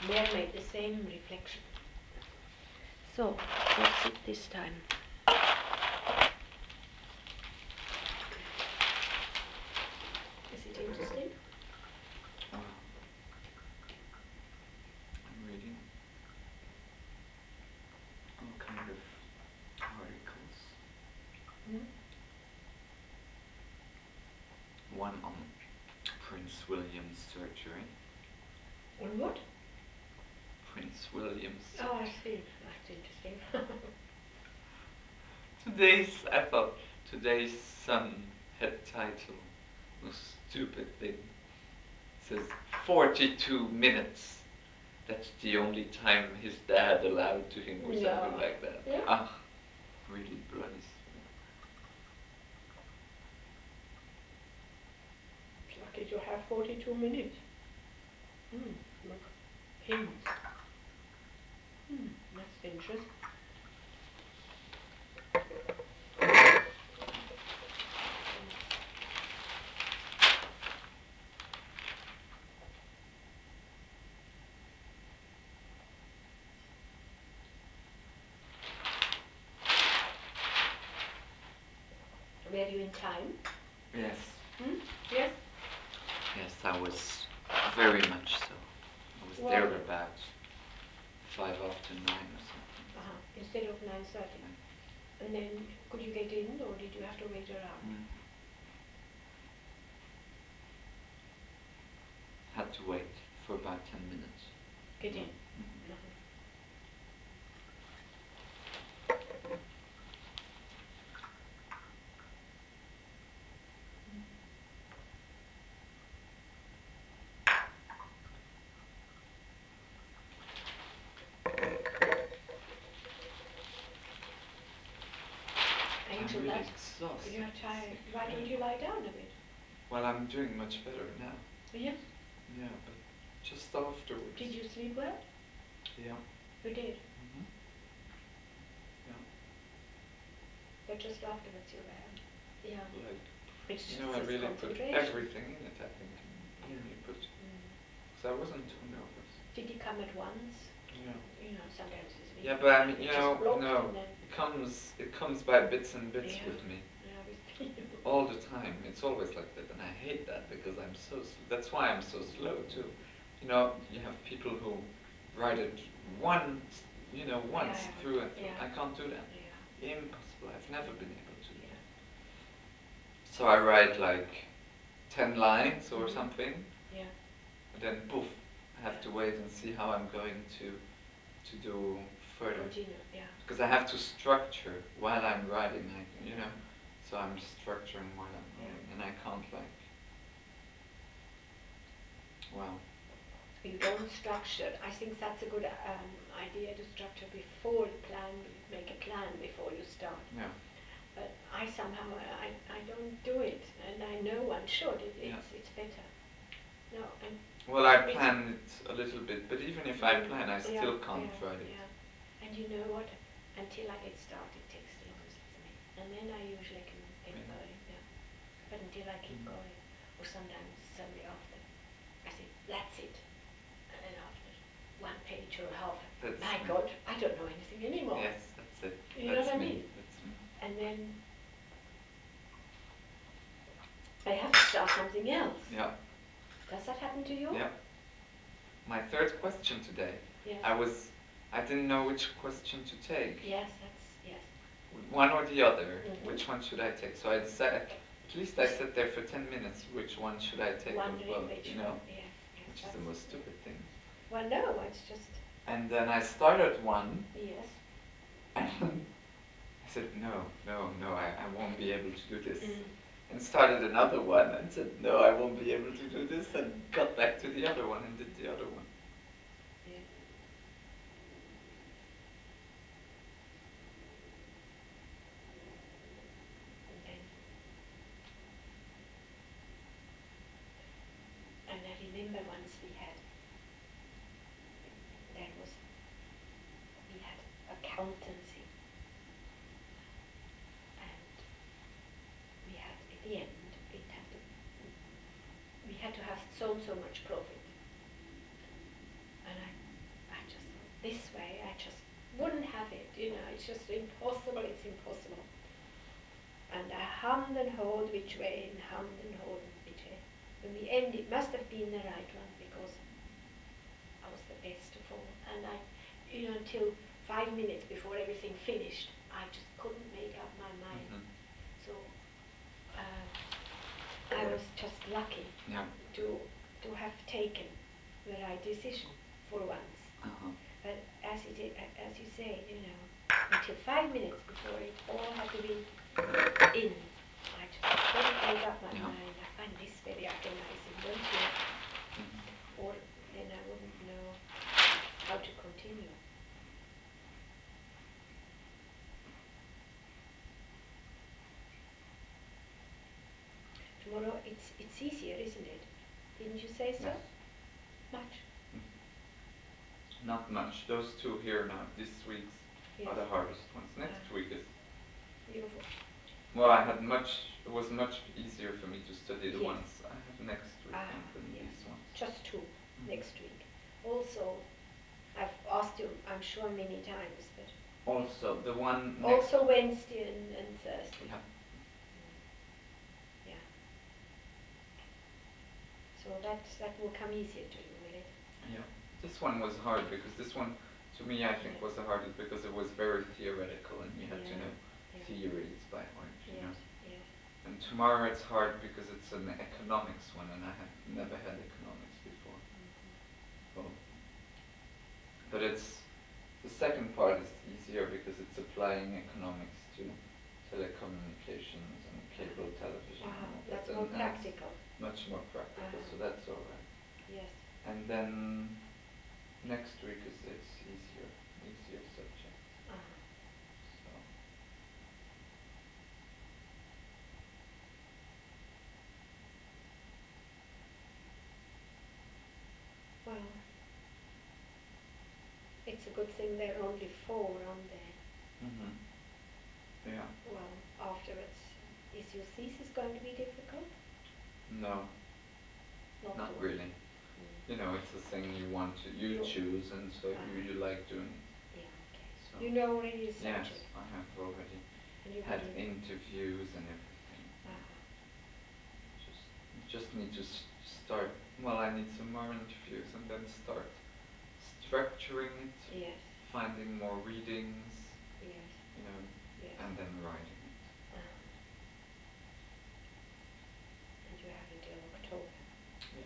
Mary made the same reflection. So, what's it this time? Is it interesting? Well, I'm reading all kind of articles. Mm? One on Prince William's surgery. On what? Prince William's Oh, I surgery. see. That's interesting. I thought today's Sun had title, no stupid thing. It says 42 minutes. That's the only time his dad allowed to him or something Yeah. like that. Yeah. Ah, really bloody slow. It's lucky to have 42 minutes. Hmm. Look. Hymns. Hmm. That's interesting. Were you in time? Yes, Hmm? Yes? yes, I was very much so. I was Were there you? about 9:05 or something. Uh-huh. Instead of 9:30. Yeah. And then could you get in or did you have to wait around? Mm. Had to wait for about 10 minutes. Get in. Mm. Mhm. Uh-huh. I'm Angel, really that's exhausted. you're It's tired. Why don't you incredible. lie down a bit? Well, I'm doing much better now. Yes. Yeah, but just afterwards. Did you sleep well? Yeah. You did. Mhm. Yeah. But just afterwards you were. Yeah. Like, It's you just know, I this really put concentration. everything in it, I think, and Yeah. really put, Mm. because I wasn't too nervous. Did he come at once? Yeah. Sometimes it's Yeah, really but I mean, it just blocked and then it comes by bits and bits yeah, with me yeah, with you. all the time. It's always like that, and I hate that because I'm so. That's why I'm so slow too. You know, you have people who write it Yeah, once yeah, through and through. yeah, I can't do that. yeah, Impossible. I've never been able to do yeah. that. So I write like 10 lines or Mhm. something, Yeah, then poof, I have yeah. to wait and see how I'm going to do further. Continue. Yeah. Because I have to structure while I'm Mhm. writing, Yeah, so I'm structuring while I'm yeah. writing, and I can't well, You don't structure. I think that's a good idea to structure before make a plan before you start. yeah, But I somehow I don't do it, and I know one should. yeah. It's better. No, and Well, I it's plan it a little bit, but even if I mm, plan, I yeah, still can't yeah, write it. yeah. And you know what? Until I get started, it takes the longest for me, and then I usually can get Really? going. Yeah, but until I keep Mm. going, or sometimes suddenly after I say that's it, and then after one page or half, That's my me. God, I don't know anything anymore. Yes, that's it. You know what That's I me. mean? That's me. And then I have to start something else. Yeah, Does that happen to you? yeah. My third question today, Yes. I was, I didn't know which question to take. Yes, that's yes. One or the other. Mhm. Which one should I take? So I decided, at least I sat there for 10 minutes. Which one should I take of Wondering both, which you one. know? Yes, yes, Which is the that's most yeah. stupid thing. Well, no, it's just And then I started one, yes. and I said, no, no, no, I won't be able to do this. Mm. And started another one and said, no, I won't be able to do this. And got back to the other one and did the other one. Yes. And then and I remember once there was we had accountancy and we had at the end we had to have so and so much profit and I this way. I just wouldn't have it, you know. It's just impossible. It's impossible. And I hummed and hawed which way and hummed and hawed which way. In the end, it must have been the right one because I was the best of all. And I, you know, until 5 minutes before everything finished, I just couldn't make up my mind. Mhm. So I was just lucky Yeah. to to have taken the right decision for once. Uh-huh. But as you say, you know, until 5 minutes before it all had to be in, I just couldn't make up my Yeah. mind. I find this very agonizing, don't you? Mhm. Or then I wouldn't know how to continue. Tomorrow it's easier, isn't it? Didn't you say Yes. so? Much. Not much. Those two here now, this week's are Yes. the hardest ones. Next Uh, week is, you've well, I had much, it was much easier for me to study the yes. ones I have next weekend than Yes. these ones. Just two Mhm. next week. Also, I've asked you, I'm sure, many times, but Also, the one next, also Wednesday and Thursday. yeah, Mm, yeah. So that will come easier to you, will it? yeah. This one was hard because this one, to me, I think Yes. was the hardest because it was very theoretical and you had to Yeah. know Yeah. theories by heart, you know. Yes. Yes. And tomorrow it's hard because it's an economics one and I have never had economics before. Hmm. Well, but it's the second part is easier because it's applying economics to telecommunications and cable television and all that, That's more and it's practical. much more practical, so that's all right. Yes. And then next week is it's easier subjects. Uh-huh. So Well, it's a good thing there are only four, aren't there? mhm, yeah, Well, afterwards, is your thesis going to be difficult? no, Not not too. really. Mm. You know, it's a thing you want to you You, choose, and so you like doing it. yeah, okay. So You know already the yes, subject, I have already and you had haven't. interviews and everything. Uh-huh. Just just need to start. Well, I need some more interviews and then start structuring it, Yes. finding more readings, Yes. you know, Yes. and then writing it. Uh-huh. And you have until October. Yes.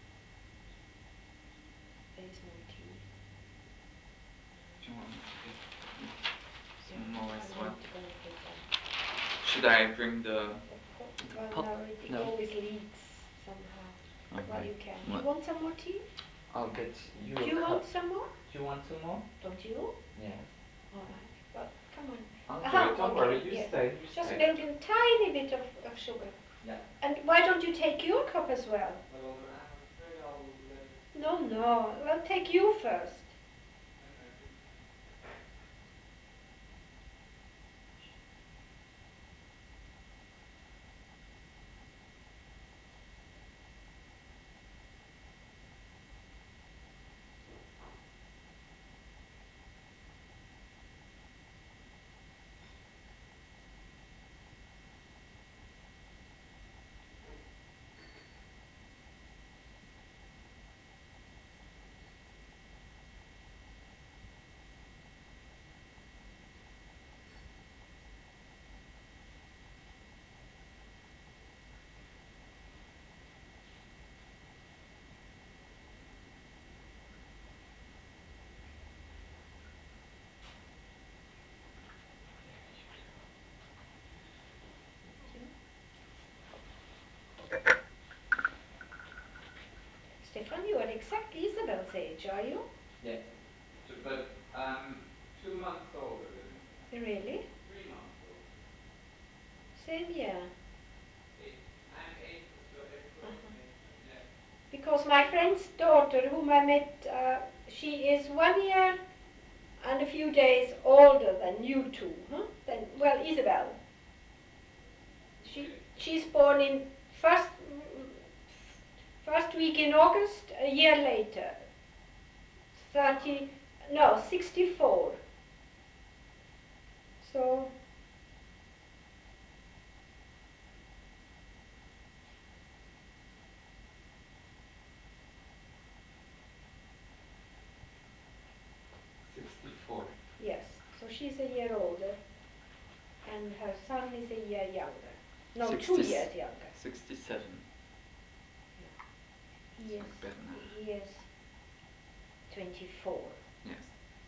There is more tea. Do you want me to get Yeah, some more I'm as going well? to go and get some. Should I bring the Well, pot? no, it No. always leaks somehow. Well, Okay. you can. Do you Well, want some more tea? I'll get you Do a you cup. want some more? Do you want some more? Don't you? Yes. All right. Well, come on. I'll do Aha, it. Don't worry. okay, You yes. stay. You Just stay. milk and tiny bit of sugar. Yeah. And why don't you take your cup as well? Well, I'm afraid I'll let it No, sit there. no. Well, take you first. Then I do. There you Thank you. Stefan, you are exactly Isabel's age, are you? Yes. But I'm 2 months older than Isabel. Really? 3 months older. Same year. Eight. I'm April, so April, Uh-huh. May, June. Yes. Because my 3 months. friend's daughter, whom I met, she is 1 year and a few days older than you two, huh? Then, well, Isabel. Okay. She's born in first week in August, a year later, All 30, right. No, 64. So, '64. yes. So she's a year older, and her son is a year younger. No, 2 60, years younger. 67. Yeah. He It's is like Bernard. he is 24. Yes.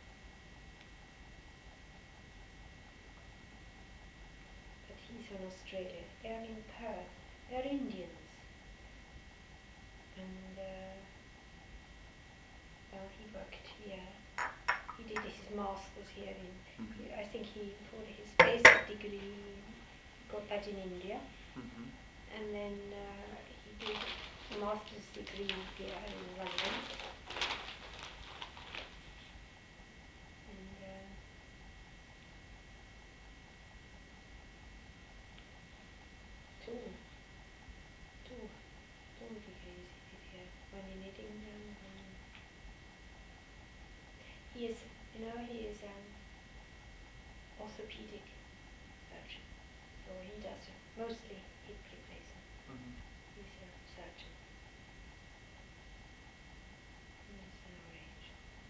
But he's in Australia. They're in Perth. They're Indians, and well, he worked here. He did his masters here in. Mm-hmm. I think he for his basic degree he got that in India, Mm-hmm. and then he did a master's degree here in London, and two, two, two degrees he did here. One in Edinburgh, one in. He is, he is orthopedic surgeon, so he does mostly hip replacement. Mm-hmm. He's a surgeon. He's our age.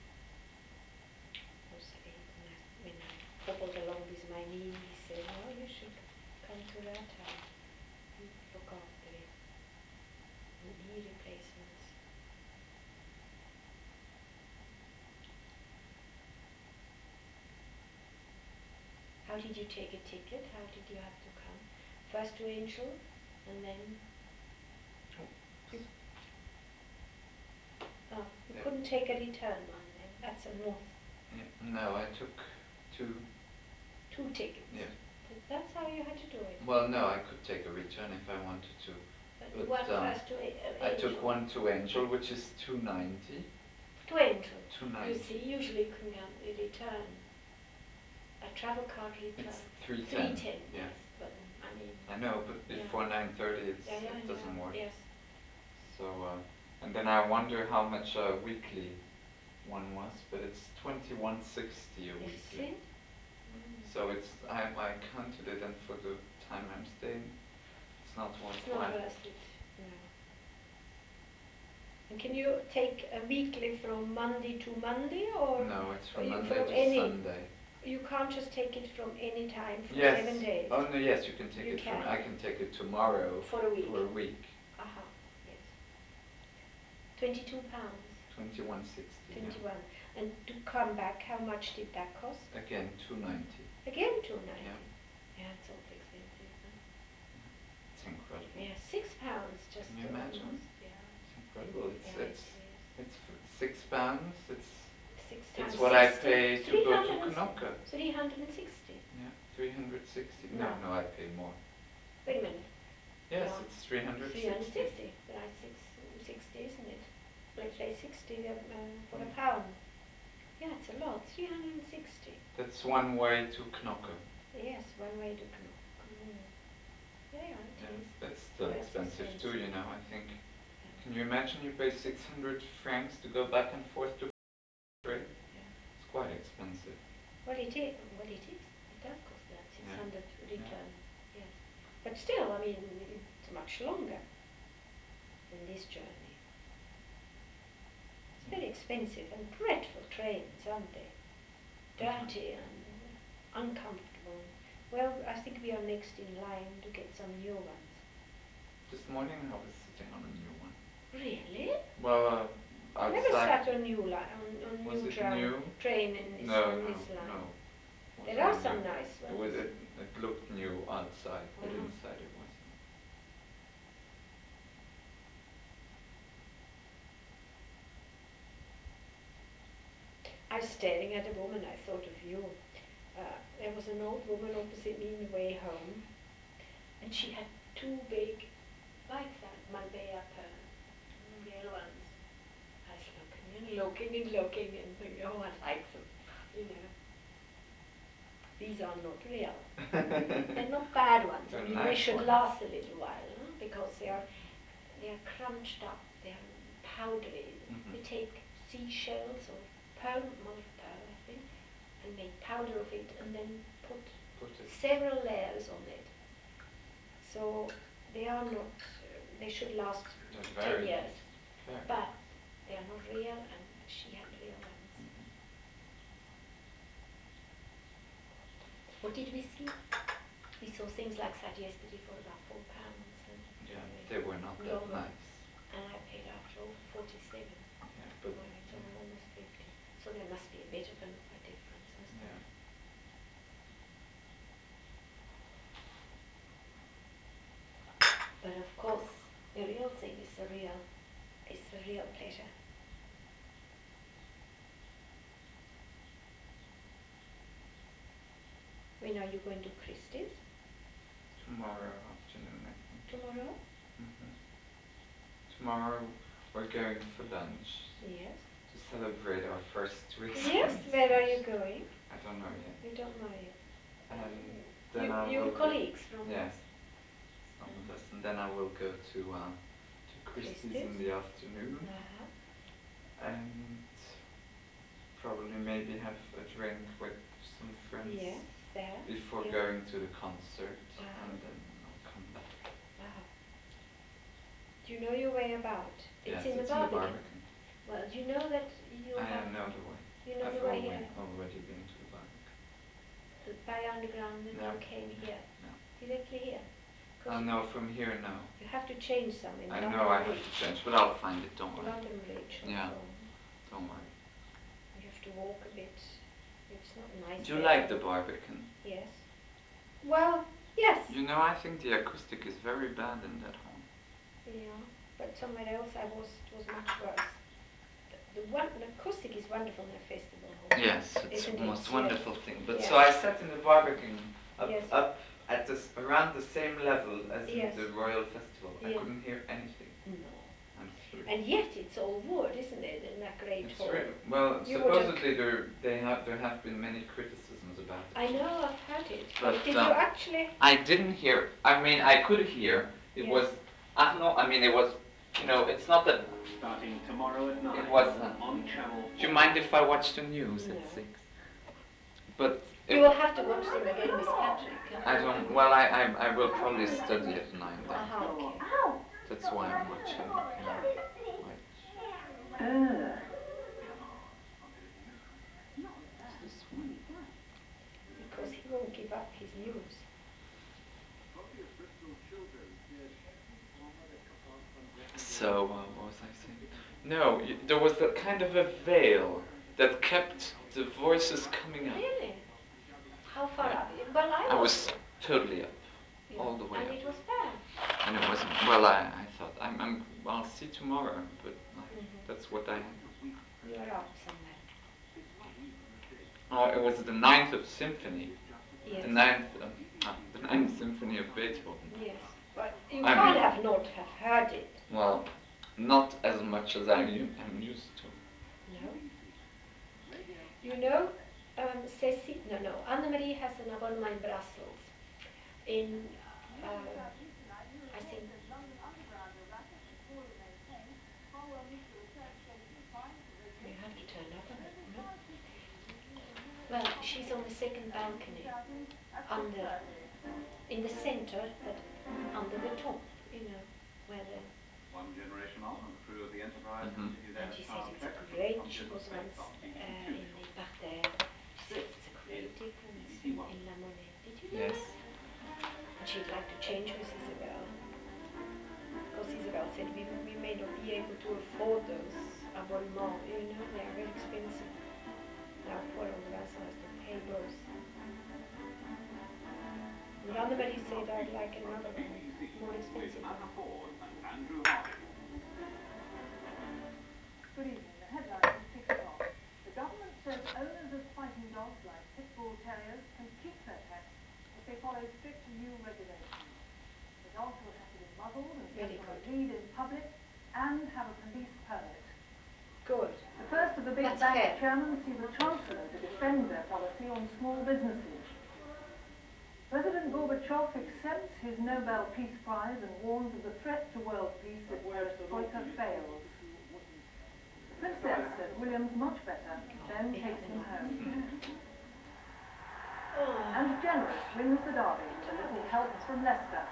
Also eight, and when I hobbled along with my knee, he said, "No, you should come to Rathheim. You look after him. Knee replacements." How did you take a ticket? How did you have to come? First to Angel, and then Oh, you, you yeah. couldn't take a return one then. That's a north. Yeah. No, I took two. Two tickets. Yes. That's how you had to do it. Well, no, I could take a return if I wanted to, But but one first to I took Angel. one to Angel, which is 290. To Angel. You 290. see, usually you can get a return. A travel card It's return. 310. 310, Yeah. yes. But I mean, I know, but yeah. before 9:30, Yeah, yeah, it yeah. doesn't work. Yes. So, and then I wonder how much a weekly one was, but it's 2160 a Is weekly. it? Mm. So I counted it, and for the time I'm staying, it's not It's not worthwhile. worth it. No. And can you take a weekly from Monday to Monday, or No, it's from you, Monday from to any? Sunday. You can't just take it from any time for Yes. 7 days. Oh no, yes, you can take You it from. can I can take it tomorrow for a week. for a week. Aha. Yes. £22. 2160. Yeah. 21. And to come back, how much did that cost? Again, 290. Again Yeah. 290. Yeah, it's awfully expensive. Huh? Yeah. It's incredible. Yeah, £6 just Can you imagine? almost. Yeah, It's incredible. yeah, it is. It's £6. Six It's times what I 60, pay to three go to hundred and Knokke. 360. Yeah, 360. No, No, no, I pay more. wait a minute. Yes, Yeah, it's 360. 360. Right, 60, isn't it? Let's say 60 for a Yeah. pound. Yeah, it's a lot. 360. That's one way to Knokke. Yes, one way to Knock. Mm. Yeah, yeah, it Yeah, is. that's still That's expensive too, expensive. I think. Yeah, Can you imagine you pay 600 francs to go back and forth to Australia? yeah. It's quite expensive. Well, it is. Well, it is. It does cost that Yeah, 600 yeah, return. Yes, but still, I mean, it's much longer than this journey. It's yeah. very expensive and dreadful trains, aren't they? Mm-hmm. Dirty and uncomfortable. Well, I think we are next in line to get some new ones. This morning I was sitting on a new one. Really? Well, I never outside. sat on new line on Was new it new? train in this No, on no, this line. no. There are Wasn't new. some nice It ones. was it, it looked new outside, but Uh-huh. inside it wasn't. I was staring at a woman. I thought of you. There was an old woman opposite me in the way home, and she had two big, like that, Malbea real ones. I was looking and looking and looking and thinking, oh, I like them. You know, these are not real. They're not bad ones. They're Only they nice should ones. last a little while, huh? Because they are crunched up. They are powdery. Mm-hmm. They take seashells or pearl, mother of pearl. and made powder of it and then put Put it. several layers on it. So they are not, they should last They're 10 very years, nice. Very but nice. they are not real, and she had real ones. Mhm. What did we see? We saw things like that yesterday for about £4, and Yeah, anyway, they were not that normal. nice. And I paid after all for 47 Yeah, but when it's yeah, almost 50. So there must be a bit of a difference, mustn't yeah. there? But of course, the real thing is the real pleasure. When are you going to Christie's? Tomorrow afternoon, I think. Tomorrow? Hmm. Tomorrow we're going for lunch Yes. to celebrate our first Yes. Christmas. Where are you going? I don't know yet. You don't know yet. And You, then I your will go. colleagues from Yes, some of us. And then I will go to Christie's Christie's? in the afternoon Uh-huh. and probably maybe have a drink with some friends Yes, there. before Yes. going to the concert, Uh-huh. and then I'll come back. Wow. Do you know your way about? It's Yes, in the it's in the Barbican. Barbican. Well, do you know that you I have, know the way. you know I've the way here? already been to the Barbican. By underground, and No, you came no, here, no. directly here. Because No, from here, no. you have to change some in I know London I have to Bridge. change, but I'll find it, don't worry. London Bridge or Yeah, so. don't worry. You have to walk a bit. It's not nice Do you there to like the walk. Barbican? Yes. Well, yes. You know, I think the acoustic is very bad in that hall. Yeah, but somewhere else it was much worse. The acoustic is wonderful in a festival hall, Yes, it's isn't the it? most Yes. wonderful thing. But Yes. so I sat in the Barbican Yes. up at this around the same level as in Yes. the Royal Festival. I Yeah. couldn't hear anything. No. I'm serious. And yet it's all wood, isn't it, in that great It's hall? well, You would have. supposedly there have been many criticisms about it. I know, I've heard it. But But did you actually? I didn't hear. I mean, I could hear. It Yes. was. I no. I mean, it was. You know, it's not that. Starting tomorrow at 9 It was. on Channel 4. Do you mind if I watch the news at No. 6? But You will have to watch them again with Patrick, huh? I don't. Well, I will probably study at 9 then. Aha, okay. That's why I'm watching. Right. What's this one? Because he won't give up his news. So, what was I saying? No, there was a kind of a veil that kept the voices coming up. Really? How far Yeah. up? Well, I I was. was totally up, Yeah. all the way And up, it was bad. and it wasn't. Well, I thought I'll see tomorrow, but that's what I had. You are up somewhere. Oh, it was the Ninth of Symphony, Yes. the Ninth Symphony of Beethoven. Yes. But you I can't mean, have not have heard it. well, not as much as I'm used to. No. You know, Ceci, no, Anne-Marie has an abonnement in Brussels. In, I think, you have to turn up on it, no? Well, she's on the second balcony, under, in the center, but under the top, where the. One generation on, and the crew of the Enterprise continue And their she said star it's a trek from great. She Tonkin was Space once Dock DC2 in the shuttle. parterre. She said This it's a is great difference BBC in, One. in La Monnaie. Did you know Yes. that? And she'd like to change with Isabel, because Isabel said we may not be able to afford those abonnements. They are very expensive. Now poor old Vincent has to pay both. And Anne-Marie said I'd like another From the one, BBC more with expensive Anna one. Ford and Andrew Harding. Good evening. The headlines at 6 o'clock. The government says owners of fighting dogs like pit bull terriers can keep their pets if they follow strict new regulations. The dogs will have to be muzzled and Very kept on a good. lead in public and have a police permit. Good. The first of the big That's bank fair. chairmen see the Chancellor to defend their policy on small businesses. President Gorbachev accepts his Nobel Peace Prize and warns of the threat to world peace if perestroika fails. The princess says William's much better, Oh, then we have takes him enough. home. Penrith wins the derby with a little help from Leicester.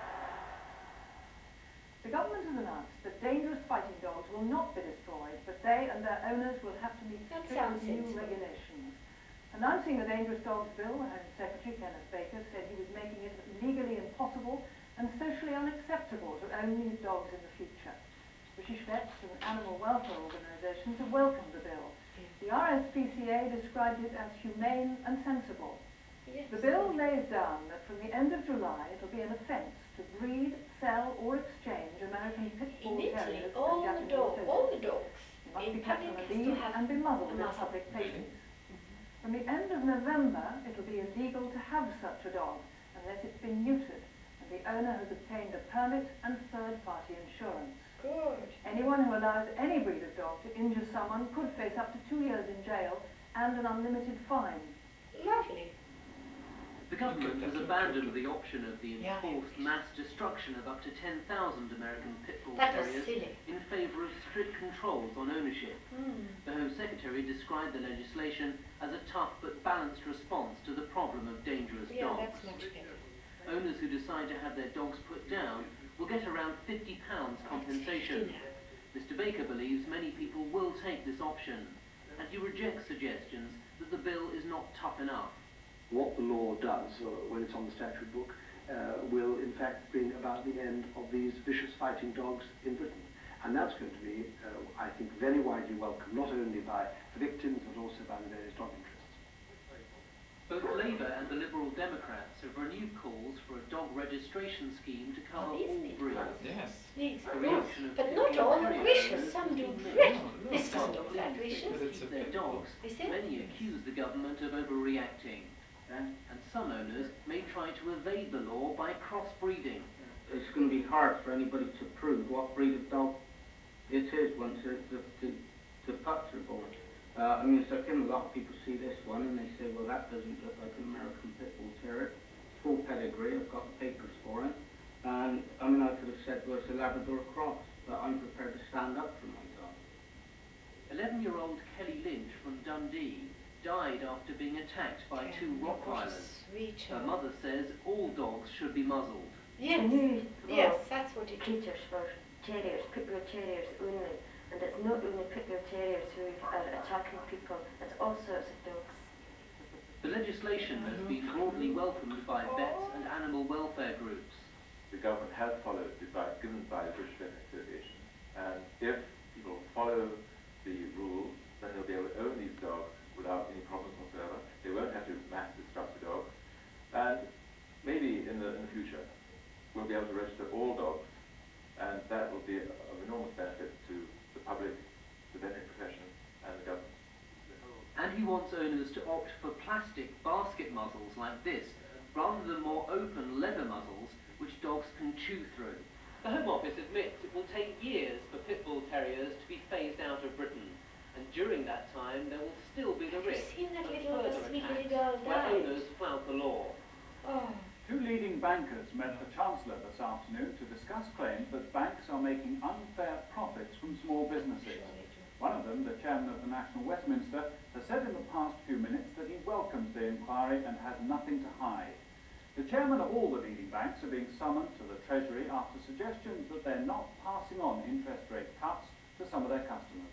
The government has announced that dangerous fighting dogs will not be destroyed, but they and their owners will have to meet That strict sounds new sensible. regulations. Announcing the Dangerous Dogs Bill, the Home Secretary, Kenneth Baker, said he was making it legally impossible and socially unacceptable to own these dogs in the future. British vets and animal welfare organisations have welcomed the bill. Yeah. The RSPCA described it as humane and sensible. Yes, The bill good. lays down that from the end of July it'll be an offence to breed, sell or exchange American Pit In Bull Italy, Terriers and Japanese all Dogges. the dogs They must in be kept on public a has to lead have and be a muzzled in muzzle. public Really? places. From the end of November, it'll be illegal to have such a dog unless it's been neutered and the owner has obtained a permit and third-party insurance. Good. Anyone who allows any breed of dog to injure someone could face up to 2 years in jail and an unlimited fine. Lovely. The government has Look, abandoned look. the option of the Yeah, enforced yes. mass destruction of up to 10,000 American Pit Bull That was Terriers silly. in favour of strict controls on ownership. The Home Secretary described the legislation as a tough but balanced response to the problem of dangerous Yeah, dogs. that's much better. Owners who decide to have their dogs put down will get around £50 compensation. Mr. Baker believes many people will take this option, and he rejects suggestions that the bill is not tough enough. What the law does, when it's on the statute book, will in fact bring about the end of these vicious fighting dogs in Britain. And that's going to be, I think, very widely welcomed, not only by the victims, but also by the various dog interests. Both Labour and the Liberal Democrats have renewed calls for a dog registration scheme to cover these all people. breeds. Yes. These The good. reaction of But Pit not Bull all Terrier vicious. owners Some has do been great. mixed. No, This look. doesn't While look that pleased they vicious. can But it's keep a their pit bull. dogs, Is it? many Yes. accuse the government of overreacting. And some owners may try to evade the law by crossbreeding. It's going to be hard for anybody to prove what breed of dog it is once the pups are born. I mean, it's like a lot of people see this one and they say, well, that doesn't look like an American Pit Bull Terrier. Full pedigree, I've got the papers for it. And, I mean, I could have said, well, it's a Labrador cross, but I'm prepared to stand up for my dog. 11-year-old Kelly Lynch from Dundee died after being attacked by two Look what a Rottweilers. sweet Her child. mother says all dogs should be muzzled. Yes. Nu Yes, var that's what it is. teachers for terriers, pit bull terriers only, and it's not only pit bull terriers who are attacking people, it's all sorts of dogs. The legislation has been broadly welcomed by vets and animal welfare groups. The government has followed the advice given by the British Veterinary Association, and if people follow the rules, then they'll be able to own these dogs without any problems whatsoever. They won't have to mass destruct the dogs, and maybe in the future we'll be able to register all dogs, and that will be of enormous benefit to the public, the veterinary profession, and the government. And he wants owners to opt for plastic basket muzzles like this, rather than more open leather muzzles which dogs can chew through. The Home Office admits it will take years for pit bull terriers to be phased out of Britain, and during that time there will still be the Have you risk seen that of that further sweet little attacks girl where died? owners flout the law. Oh, Two leading bankers met the Chancellor this afternoon to discuss claims that banks are making unfair profits from small businesses. sure they do. One of them, the chairman of the National Westminster, has said in the past few minutes that he welcomes the inquiry and has nothing to hide. The chairman of all the leading banks are being summoned to the Treasury after suggestions that they're not passing on interest rate cuts to some of their customers.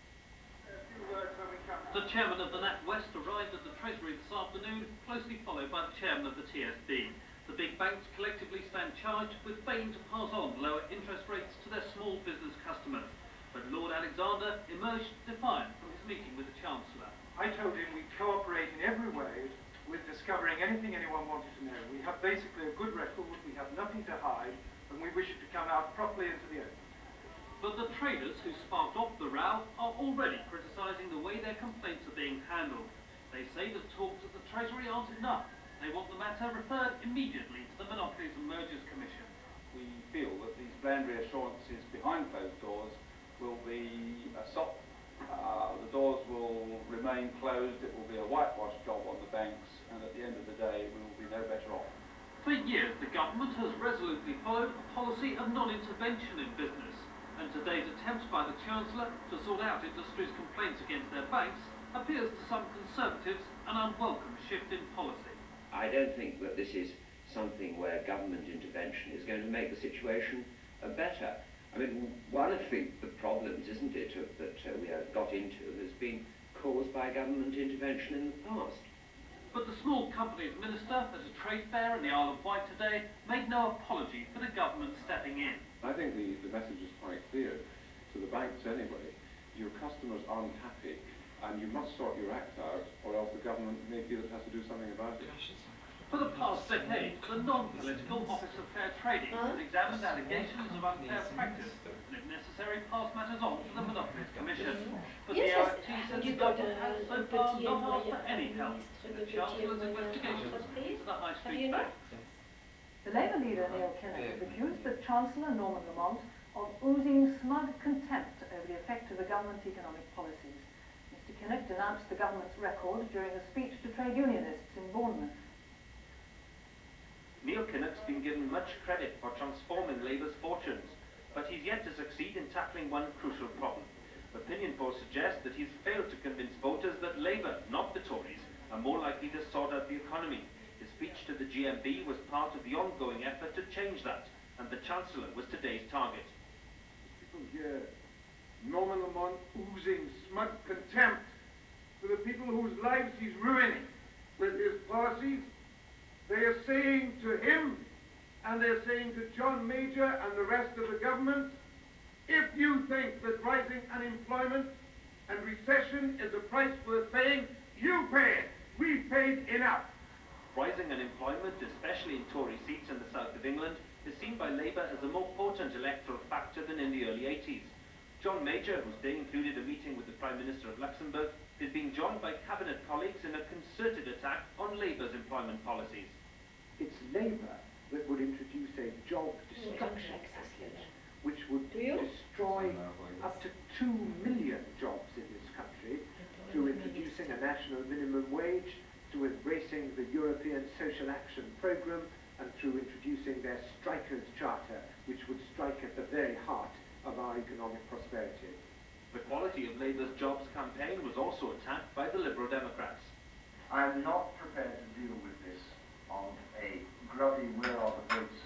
The chairman of the NatWest arrived at the Treasury this afternoon, closely followed by the chairman of the TSB. The big banks collectively stand charged with failing to pass on lower interest rates to their small business customers. But Lord Alexander emerged defiant from his meeting with the Chancellor. I told him we'd cooperate in every way with discovering anything anyone wanted to know. We have basically a good record, we have nothing to hide, and we wish it to come out properly into the open. But the traders who sparked off the row are already criticising the way their complaints are being handled. They say the talks at the Treasury aren't enough. They want the matter referred immediately to the Monopolies and Mergers Commission. We feel that these bland reassurances behind closed doors will be a sop. The doors will remain closed, it will be a whitewash job on the banks, and at the end of the day we will be no better off. For years, the government has resolutely followed a policy of non-intervention in business, and today's attempt by the Chancellor to sort out industry's complaints against their banks appears to some Conservatives an unwelcome shift in policy. I don't think that this is something where government intervention is going to make the situation better. I mean, one of the problems, isn't it, that we have got into has been caused by government intervention in the past. But the Small Companies Minister at a trade fair in the Isle of Wight today made no apology for the government stepping in. I think the message is quite clear to the banks anyway. Your customers aren't happy and you must sort your act out or else the government may feel it has to do something about it. For the past decade, the non-political Office of Fair Trading has examined allegations of unfair practice and, if necessary, passed matters on to the Monopolies Commission. But the OFT says the government has so far not asked for any help in the Chancellor's investigations into the High Street banks. The Labour leader Neil Kinnock has accused the Chancellor Norman Lamont of oozing smug contempt over the effect of the government's economic policies. Mr Kinnock denounced the government's record during a speech to trade unionists in Bournemouth. Neil Kinnock's been given much credit for transforming Labour's fortunes, but he's yet to succeed in tackling one crucial problem. Opinion polls suggest that he's failed to convince voters that Labour, not the Tories, are more likely to sort out the economy. His speech to the GMB was part of the ongoing effort to change that, and the Chancellor was today's target. People hear Norman Lamont oozing smug contempt for the people whose lives he's ruining with his policies. They are saying to him, and they're saying to John Major and the rest of the government, if you think that rising unemployment and recession is a price worth paying, you pay it. We've paid enough. Rising unemployment, especially in Tory seats in the south of England, is seen by Labour as a more potent electoral factor than in the early 80s. John Major, whose day included a meeting with the Prime Minister of Luxembourg, is being joined by cabinet colleagues in a concerted attack on Labour's employment policies. It's Labour that would introduce a job destruction package which would destroy up to 2 million jobs in this country through introducing a national minimum wage, through embracing the European Social Action Programme, and through introducing their Strikers Charter, which would strike at the very heart of our economic prosperity. The quality of Labour's jobs campaign was also attacked by the Liberal Democrats. I'm not prepared to deal with this on a grubby we're-on-the-votes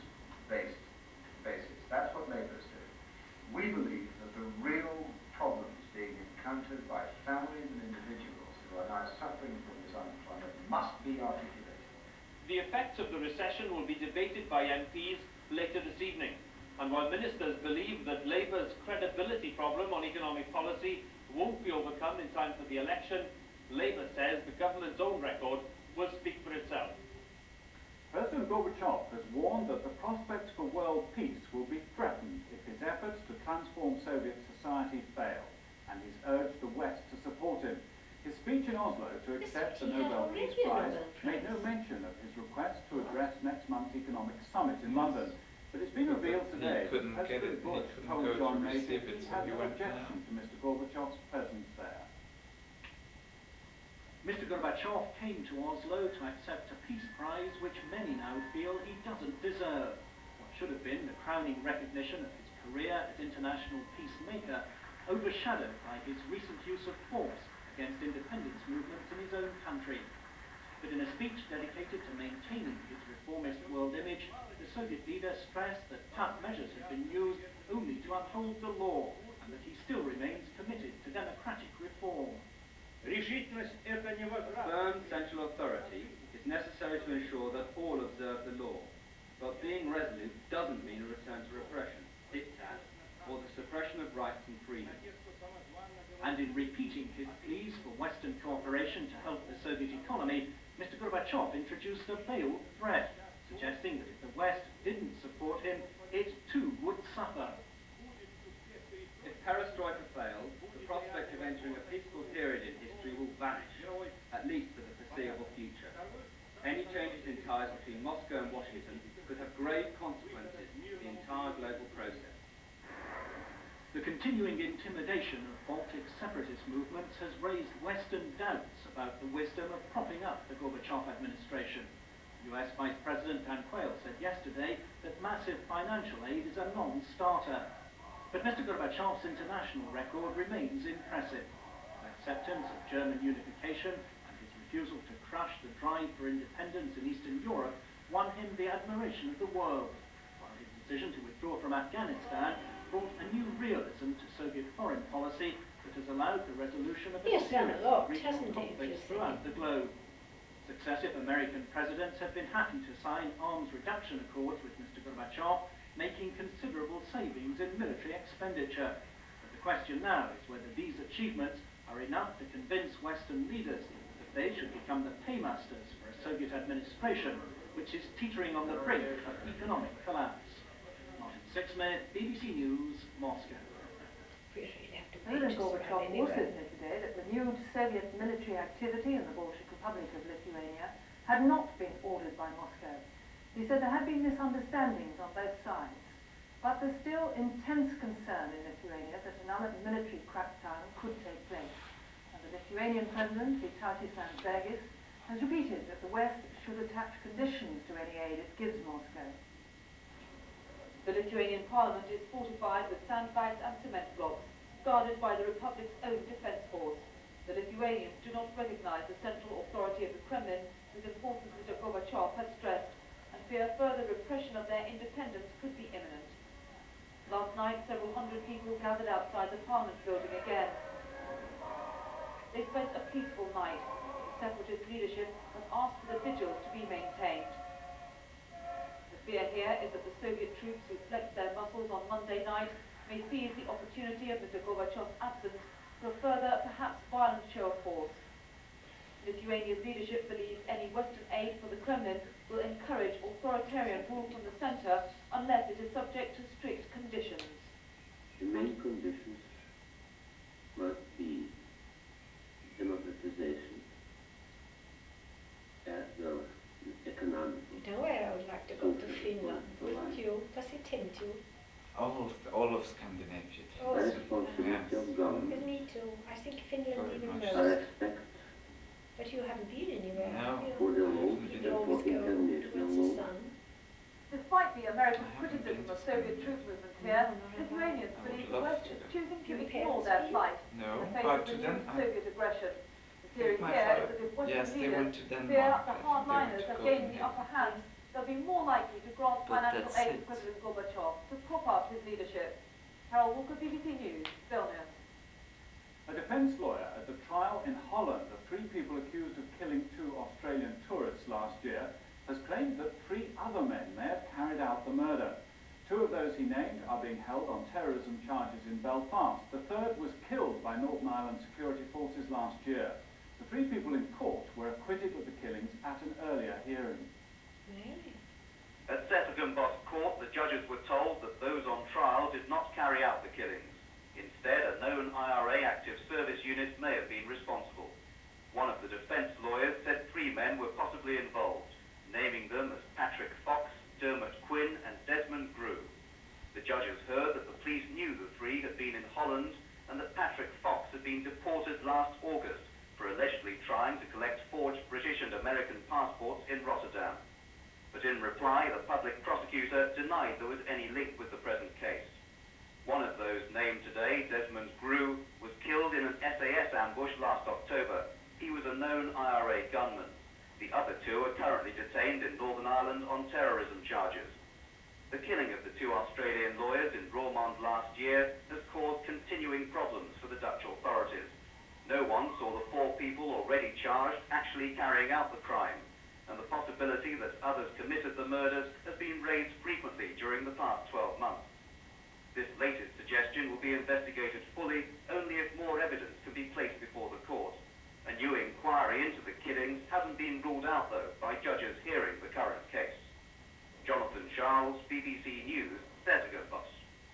basis. That's what Labour's doing. We believe that the real problems being encountered by families and individuals who are now suffering from this unemployment must be articulated. The effects of the recession will be debated by MPs later this evening. And while ministers believe that Labour's credibility problem on economic policy won't be overcome in time for the election, Labour says the government's own record will speak for itself. President Gorbachev has warned that the prospects for world peace will be threatened if his efforts to transform Soviet society fail, and he's urged the West to support him. His speech in Oslo to accept the Nobel Peace Prize made no mention of his request to address next month's economic summit in London. But it's been revealed today that President Bush told John Major he had no objection to Mr. Gorbachev's presence there. Mr. Gorbachev came to Oslo to accept a peace prize which many now feel he doesn't deserve. What should have been the crowning recognition of his career as international peacemaker, overshadowed by his recent use of force against independence movements in his own country. But in a speech dedicated to maintaining his reformist world image, the Soviet leader stressed that tough measures had been used only to uphold the law, and that he still remains committed to democratic reform. A firm central authority is necessary to ensure that all observe the law, but being resolute doesn't mean a return to repression, diktat, or the suppression of rights and freedoms. And in repeating his pleas for Western cooperation to help the Soviet economy, Mr. Gorbachev introduced a veiled threat, suggesting that if the West didn't support him, it too would suffer. If perestroika fails, the prospect of entering a peaceful period in history will vanish, at least for the foreseeable future. Any changes in ties between Moscow and Washington could have grave consequences for the entire global process. The continuing intimidation of Baltic separatist movements has raised Western doubts about the wisdom of propping up the Gorbachev administration. US Vice President Dan Quayle said yesterday that massive financial aid is a non-starter. But Mr. Gorbachev's international record remains impressive. His acceptance of German unification and his refusal to crush the drive strive for independence in Eastern Europe won him the admiration of the world, while his decision to withdraw from Afghanistan brought a new realism to Soviet foreign policy that has allowed the resolution of He a has done a series lot, of regional hasn't he, if you conflicts see? throughout the globe. Successive American presidents have been happy to sign arms reduction accords with Mr. Gorbachev, making considerable savings in military expenditure. But the question now is whether these achievements are enough to convince Western leaders that they should become the paymasters for a Soviet administration which is teetering on the brink of economic collapse. Martin Sixsmith, BBC News, Moscow. We really have to President picture Sir Gorbachev Anyway. also said today that renewed Soviet military activity in the Bolshevik Republic of Lithuania had not been ordered by Moscow. He said there had been misunderstandings on both sides, but there's still intense concern in Lithuania that another military crackdown could take place. And the Lithuanian president, Vytautas Landsbergis, has repeated that the West should attach conditions to any aid it gives Moscow. The Lithuanian parliament is fortified with sandbags and cement blocks, guarded by the republic's own defense force. The Lithuanians do not recognize the central authority of the Kremlin, whose importance Mr. Gorbachev has stressed, and fear further repression of their independence could be imminent. Last night, several hundred people gathered outside the parliament building again. They spent a peaceful night, but the separatist leadership has asked for the vigil to be maintained. The fear here is that the Soviet troops who flexed their muscles on Monday night may seize the opportunity of Mr. Gorbachev's absence for a further, perhaps violent show of force. Lithuania's leadership believes any Western aid for the Kremlin will encourage authoritarian rule from the center unless it is subject to strict conditions. The main conditions must be democratization as well as economic. You know where I would like to go to Finland, wouldn't you? Does it tempt you? All of Scandinavia. Oh, The responsibility of government. Yes, me too. I think Finland Very even much most. so. Respect But you haven't been anywhere, No, have you? for the I law haven't been People and always for go international towards the law. sun. Despite the American I haven't criticism been of to Soviet troop Scandinavia. movements here, No, nor have Lithuanians I believe would the love West to is go. choosing to Your ignore parents their been? plight in No, the face but of to renewed Den- Soviet aggression. The I theory think my here father. is that if Western Yes, they leaders went to fear Denmark. the I think they went hardliners to are gaining the upper Copenhagen. hand, they'll be more likely to grant But financial that's aid it. to President Gorbachev to prop up his leadership. Carol Walker, BBC News, Vilnius. A defence lawyer at the trial in Holland of 3 people accused of killing 2 Australian tourists last year has claimed that 3 other men may have carried out the murder. 2 of those he named are being held on terrorism charges in Belfast. The third was killed by Northern Ireland security forces last year. The 3 people in court were acquitted of the killings at an earlier hearing. Really? At Zettergenbos Court, the judges were told that those on trial did not carry out the killings. Instead, a known IRA active service unit may have been responsible. One of the defense lawyers said 3 men were possibly involved, naming them as Patrick Fox, Dermot Quinn and Desmond Grew. The judges heard that the police knew the 3 had been in Holland and that Patrick Fox had been deported last August for allegedly trying to collect forged British and American passports in Rotterdam. But in reply, the public prosecutor denied there was any link with the present case. One of those named today, Desmond Grew, was killed in an SAS ambush last October. He was a known IRA gunman. The other 2 are currently detained in Northern Ireland on terrorism charges. The killing of the 2 Australian lawyers in Roermond last year has caused continuing problems for the Dutch authorities. No one saw the 4 people already charged actually carrying out the crime, and the possibility that others committed the murders has been raised frequently during the past 12 months. This latest suggestion will be investigated fully only if more evidence can be placed before the court. A new inquiry into the killings hasn't been ruled out, though, by judges hearing the current case. Jonathan Charles, BBC News, Zettergenbos.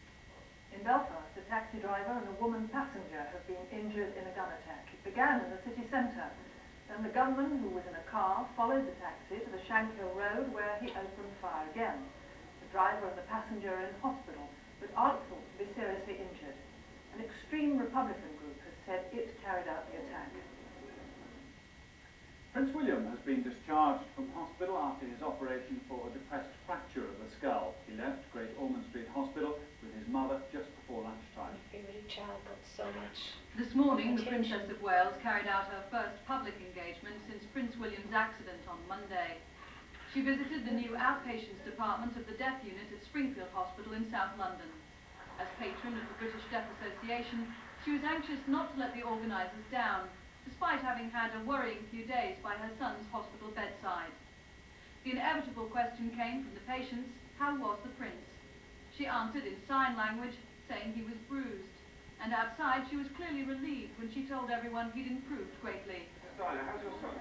In Belfast, a taxi driver and a woman passenger have been injured in a gun attack. It began in the city centre. Then the gunman, who was in a car, followed the taxi to the Shankill Road, where he opened fire again. The driver and the passenger are in hospital, but aren't thought to be seriously injured. An extreme Republican group has said it carried out the attack. Prince William has been discharged from hospital after his operation for a depressed fracture of the skull. He left Great Ormond Street Hospital with his mother just before lunchtime. My favourite child got so much This morning, the attention. Princess of Wales carried out her first public engagement since Prince William's accident on Monday. She visited the new outpatients department of the Deaf Unit at Springfield Hospital in South London. As patron of the British Deaf Association, she was anxious not to let the organisers down, despite having had a worrying few days by her son's hospital bedside. The inevitable question came from the patients: how was the Prince? She answered in sign language, saying he was bruised. And outside, she was clearly relieved when she told everyone he'd improved greatly. Diana, how's your son?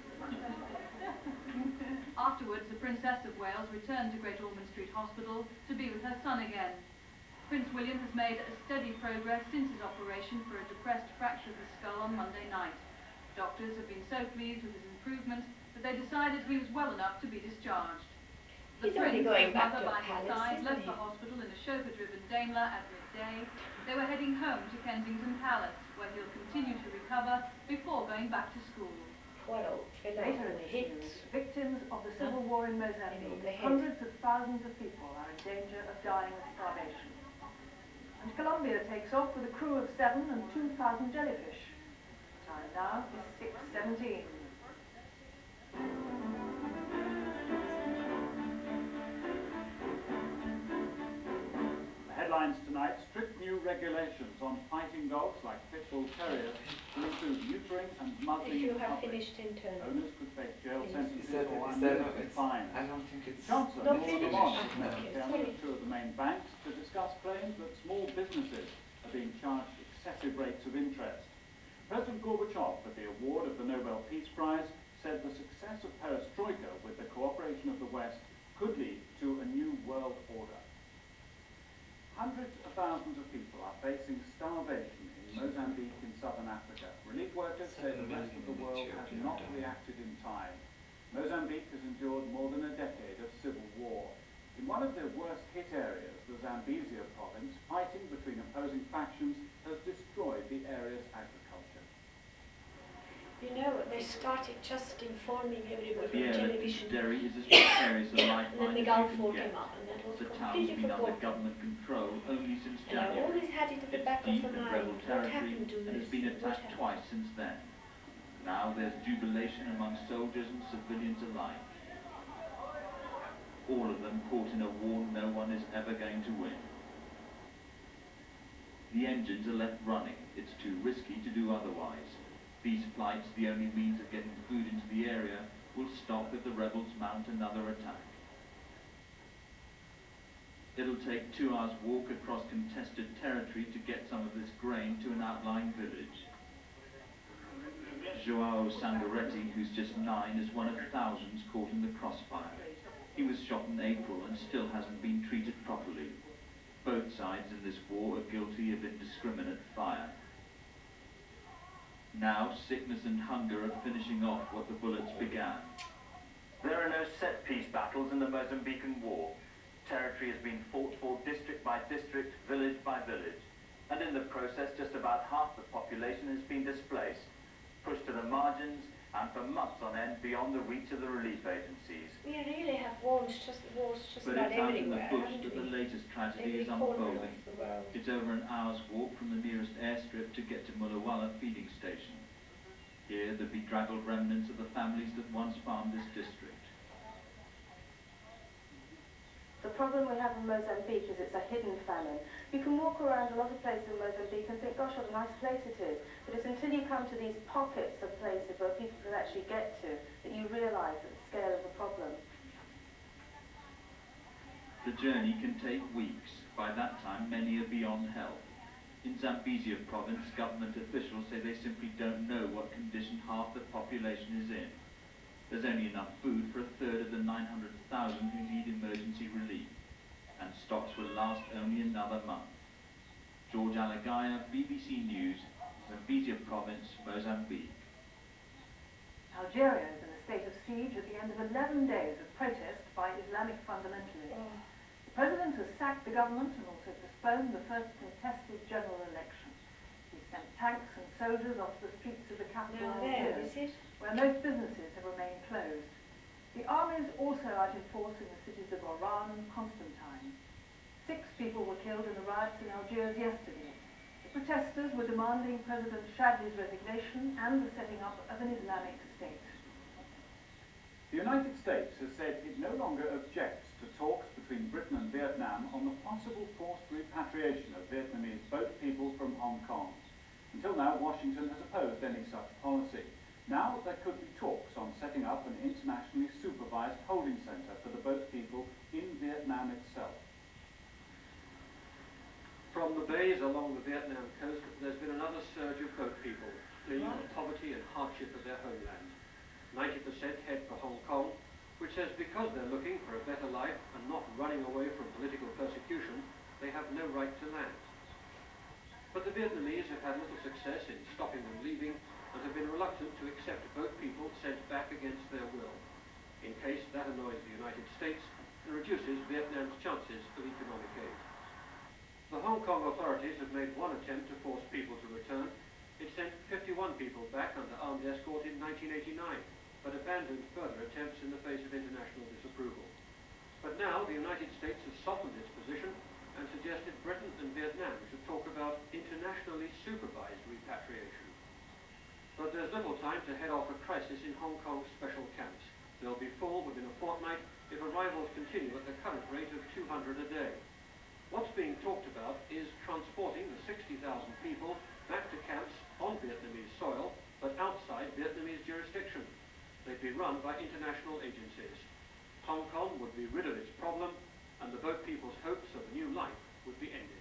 Afterwards, the Princess of Wales returned to Great Ormond Street Hospital to be with her son again. Prince William has made a steady progress since his operation for a depressed fracture of the skull on Monday night. Doctors have been so pleased with his improvement that they decided he was well enough to be discharged. The He's only Prince, going his back mother to by a his palace, side, isn't left he? the hospital in a chauffeur-driven Daimler at midday. They were heading home to Kensington Palace, where he'll continue to recover before going back to school. Poor old fellow. Later in The this hit. news, victims of the civil war in Mozambique. the head. Hundreds of thousands of people are in danger of dying of starvation. And Colombia takes off with a crew of 7 and 2,000 jellyfish. Time now is 6:17. The headlines tonight: strict new regulations on fighting dogs like pit bull terriers will include neutering and muzzling If you in have public. finished internal. Owners could face jail Please. sentences or Is that unlimited fines. I don't think it's. The Chancellor, Not Paul finished? Lamont, Ah, has met okay, the chairman sorry. of 2 of the main banks to discuss claims that small businesses are being charged excessive rates of interest. President Gorbachev, at the award of the Nobel Peace Prize, said the success of perestroika with the cooperation of the West could lead to a new world order. Hundreds of thousands of people are facing starvation in Mozambique in southern Africa. Relief workers say the 7 rest of million the in world has Ethiopia not are dying. reacted in time. Mozambique has endured more than a decade of civil war. In one of the worst-hit areas, the Zambezia province, fighting between opposing factions has destroyed the area's agriculture. You know, they started just informing everybody The on air lift into television. Derry is as precarious a And then lifeline the as you Gulf can War get. came up, and that was The town's completely been under forgotten. government control only since And I January. always had it at the It's back of deep the in mind. rebel What territory happened to and has this? been What attacked happened? twice since then. Now there's jubilation among soldiers and civilians alike. All of them caught in a war no one is ever going to win. The engines are left running. It's too risky to do otherwise. These flights, the only means of getting food into the area, will stop if the rebels mount another attack. It'll take 2 hours walk across contested territory to get some of this grain to an outlying village. Joao Sangaretti, who's just 9, is one of thousands caught in the crossfire. He was shot in April and still hasn't been treated properly. Both sides in this war are guilty of indiscriminate fire. Now, sickness and hunger are finishing off what the bullets began. There are no set-piece battles in the Mozambican war. Territory has been fought for district by district, village by village. And in the process, just about half the population has been displaced, pushed to the margins, and for months on end beyond the reach of the relief agencies. We really have wars just But about it's out in the everywhere, bush haven't that we? the latest tragedy Every is corner of unfolding. the world. It's over an hour's walk from the nearest airstrip to get to Mulawala feeding station. Here, the bedraggled remnants of the families that once farmed this district. The problem we have in Mozambique is it's a hidden famine. You can walk around a lot of places in Mozambique and think, gosh, what a nice place it is. But it's until you come to these pockets of places where people could actually get to that you realise the scale of the problem. The journey can take weeks. By that time, many are beyond help. In Zambezia province, government officials say they simply don't know what condition half the population is in. There's only enough food for a third of the 900,000 who need emergency relief, and stocks will last only another month. George Alagaya, BBC News, Zambezia province, Mozambique. Algeria is in a state of siege at the end of 11 days of protest by Islamic fundamentalists. The president has sacked the government and also postponed the first contested general election. He sent tanks and soldiers onto the streets of the capital, Now there, Algiers, is it? where most businesses have remained closed. The army's also out in force in the cities of Oran and Constantine. 6 people were killed in the riots in Algiers yesterday. The protesters were demanding President Chadli's resignation and the setting up of an Islamic state. The United States has said it no longer objects to talks between Britain and Vietnam on the possible forced repatriation of Vietnamese boat people from Hong Kong. Until now, Washington has opposed any such policy. Now there could be talks on setting up an internationally supervised holding centre for the boat people in Vietnam itself. From the bays along the Vietnam coast, there's been another surge of boat people fleeing the poverty and hardship of their homeland. 90% head for Hong Kong, which says because they're looking for a better life and not running away from political persecution, they have no right to land. But the Vietnamese have had little success in stopping them leaving and have been reluctant to accept boat people sent back against their will, in case that annoys the United States and reduces Vietnam's chances of economic aid. The Hong Kong authorities have made one attempt to force people to return. It sent 51 people back under armed escort in 1989, but abandoned further attempts in the face of international disapproval. But now the United States has softened its position and suggested Britain and Vietnam should talk about internationally supervised repatriation. But there's little time to head off a crisis in Hong Kong's special camps. They'll be full within a fortnight if arrivals continue at the current rate of 200 a day. What's being talked about is transporting the 60,000 people back to camps on Vietnamese soil, but outside Vietnamese jurisdiction. They'd be run by international agencies. Hong Kong would be rid of its problem, and the boat people's hopes of a new life would be ended.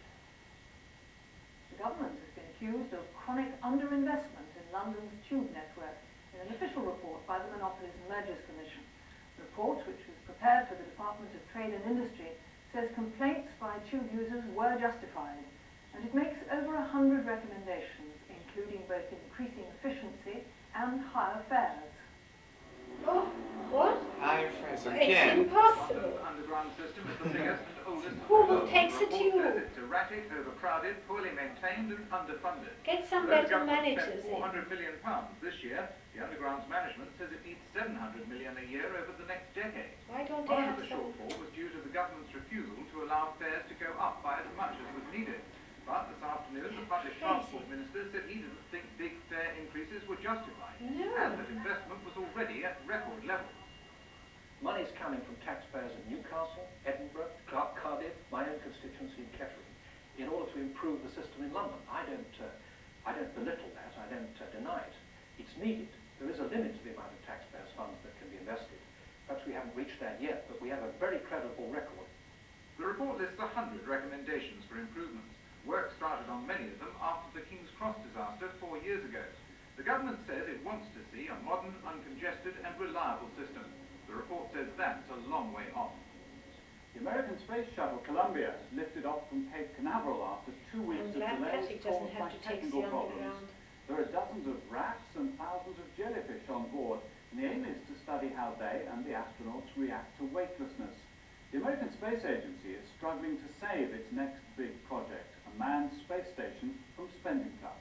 The government has been accused of chronic underinvestment in London's tube network in an official report by the Monopolies and Mergers Commission. The report, which was prepared for the Department of Trade and Industry, says complaints by tube users were justified, and it makes over 100 recommendations, including both increasing efficiency and higher fares. Oh, what? Higher fares It's again. impossible. London's underground system is the biggest and oldest in Who the world. takes The a report says tube? it's erratic, overcrowded, poorly maintained and underfunded. Get some Although the better government spent managers in. £400 million this year, the Underground's management says it needs £700 million a year over the next decade. Why don't they Part have of the some... shortfall was due to the government's refusal to allow fares to go up by as much as was needed. But this afternoon, the public transport minister said he didn't think big fare increases were justified, and that investment was already at record levels. Money's coming from taxpayers in Newcastle, Edinburgh, Cardiff, my own constituency in Kettering, in order to improve the system in London. I don't belittle that. I don't deny it. It's needed. There is a limit to the amount of taxpayers' funds that can be invested. Perhaps we haven't reached that yet, but we have a very credible record. The report lists 100 recommendations for improvements. Work started on many of them after the King's Cross disaster 4 years ago. The government says it wants to see a modern, uncongested and reliable system. The report says that's a long way off. The American space shuttle Columbia has lifted off from Cape Canaveral after 2 weeks of delays caused by technical problems. There are dozens of rats and thousands of jellyfish on board, and the aim is to study how they and the astronauts react to weightlessness. The American Space Agency is struggling to save its next big project, a manned space station from spending cuts.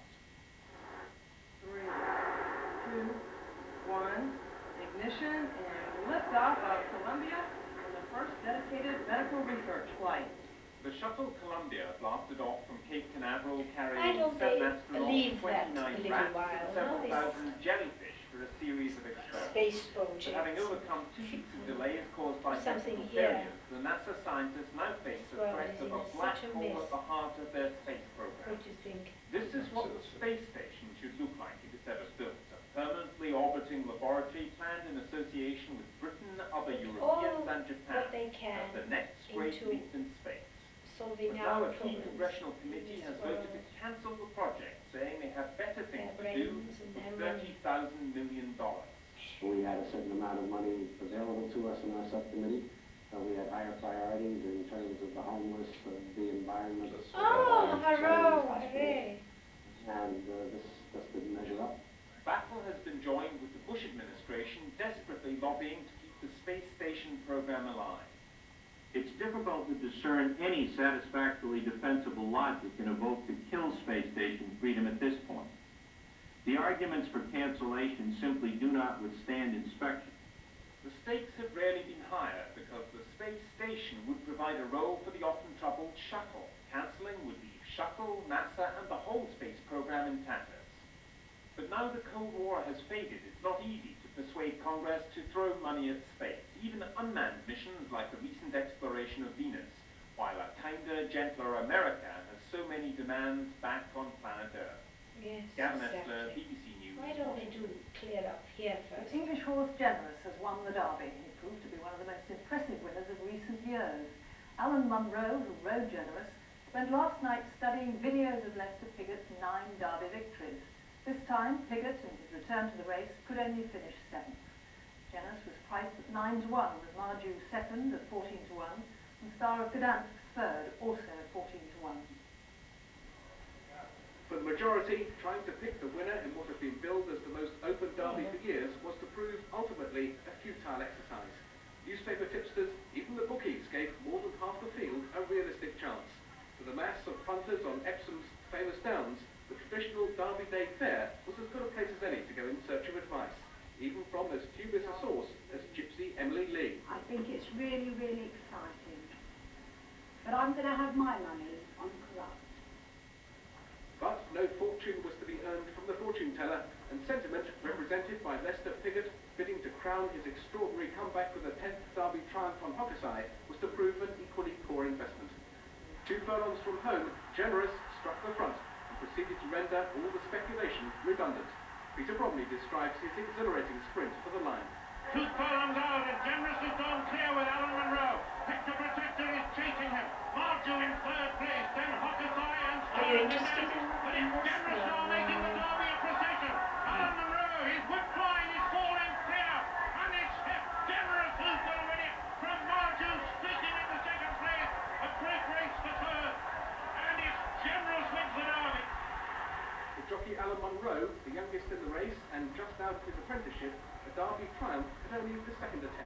3, 2, 1, ignition and liftoff of Columbia on the first dedicated medical research flight. The shuttle Columbia blasted off from Cape Canaveral Why carrying don't 7 they astronauts, leave that 29 a little rats while, and several no? This thousand jellyfish for a series of experiments. space project. But having overcome 2 weeks of delays caused by Something technical here. failures, the NASA scientists now face the World threat is of in a black such a hole mess. at the heart of their space program. What do you think? This is what the space station should look like if it's ever built. A permanently orbiting laboratory planned in association with Britain, other Europeans and Japan what they can as the next great into leap in space. solving But now our a key problems congressional in committee this has world. voted to cancel the project, saying they have better things Their to do brains and with their money. $30,000 million. We had a certain amount of money available to us in our subcommittee. We had higher priorities in terms of the homeless, the environment, Oh, hurrah, hospitals, hooray. and this just didn't measure up. Battle has been joined with the Bush administration desperately lobbying to keep the space station program alive. It's difficult to discern any satisfactorily defensible logic in a vote to kill space station freedom at this point. The arguments for cancellation simply do not withstand inspection. The stakes have rarely been higher because the space station would provide a role for the often troubled shuttle. Cancelling would leave shuttle, NASA, and the whole space program in tatters. But now the Cold War has faded, it's not easy to persuade Congress to throw money at space, even unmanned missions like the recent exploration of Venus, while a kinder, gentler America has so many demands back on planet Earth. Yes, Gavin exactly. Esler, BBC News, Why don't they Washington. clear up here first? The English horse Generous has won the Derby. He proved to be one of the most impressive winners of recent years. Alan Munro, who rode Generous, spent last night studying videos of Lester Piggott's 9 Derby victories. This time, Piggott, in his return to the race, could only finish 7th. Generous was priced at 9-1, with Marju 2nd at 14-1, and Star of Gdansk 3rd, also at 14-1. For the majority, trying to pick the winner in what has been billed as the most open derby for years was to prove ultimately a futile exercise. Newspaper tipsters, even the bookies, gave more than half the field a realistic chance. To the mass of punters on Epsom's famous downs, the traditional Derby Day fair was as good a place as any to go in search of advice, even from as dubious a source as Gypsy Emily Lee. I think it's really, really exciting. But I'm going to have my money on Corrupt. But no fortune was to be earned from the fortune teller, and sentiment, represented by Lester Piggott, bidding to crown his extraordinary comeback with a 10th Derby triumph on Hokusai, was to prove an equally poor investment. 2 furlongs from home, Generous struck the front and proceeded to render all the speculation redundant. Peter Bromley describes his exhilarating sprint for the line. 2 furlongs out, and Generous has gone clear with Alan Munro. Hector Protector is chasing him. Marju in 3rd place, then Hokusai and Are you Star of interested Gdansk. in But it's this? Generous now No. making the Derby a procession. Alan Munro, his whip line is 4 lengths clear. And it's Generous who's going to win it from Marju streaking into 2nd place. A great race for 3rd. And it's Generous wins the Derby. For jockey Alan Munro, the youngest in the race and just out of his apprenticeship, a Derby triumph at only the 2nd attempt.